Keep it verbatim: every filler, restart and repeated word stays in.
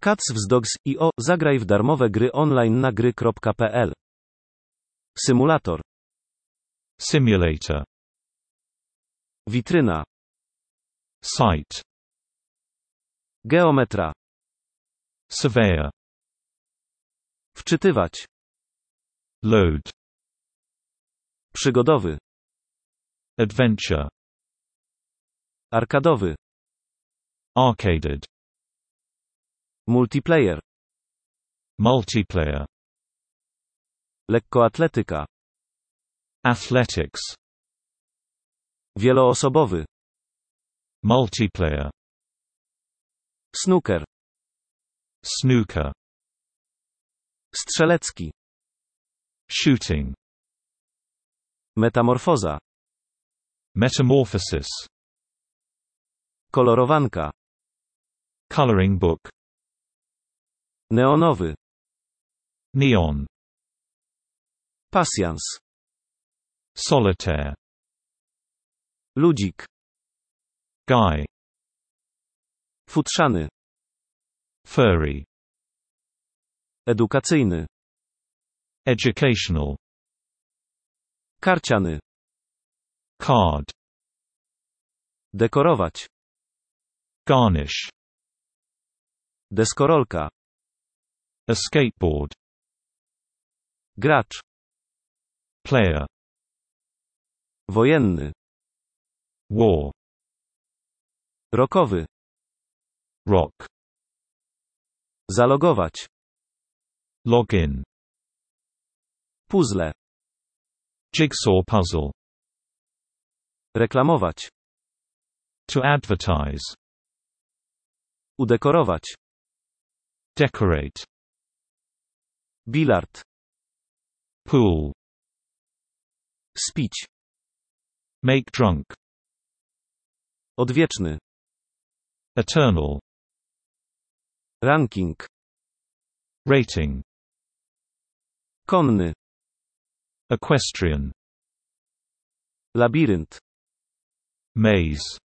Cats-Dogs kropka i o. Zagraj w darmowe gry online na gry kropka p l. Symulator. Simulator. Witryna. Site. Geometra. Surveyor. Wczytywać. Load. Przygodowy. Adventure. Arkadowy. Arcaded. Multiplayer. Multiplayer. Lekkoatletyka. Athletics. Wieloosobowy. Multiplayer. Snooker. Snooker. Strzelecki. Shooting. Metamorfoza. Metamorphosis. Kolorowanka. Coloring book. Neonowy. Neon. Pasjans. Solitaire. Ludzik. Guy. Futrzany. Furry. Edukacyjny. Educational. Karciany. Card. Dekorować. Garnish. Deskorolka. A skateboard. Gracz. Player. Wojenny. War. Rockowy. Rock. Zalogować. Login. Puzzle. Jigsaw puzzle. Reklamować. To advertise. Udekorować. Decorate. Bilard. Pool. Spić. Make drunk. Odwieczny. Eternal. Ranking. Rating. Konny. Equestrian. Labirynt. Maze.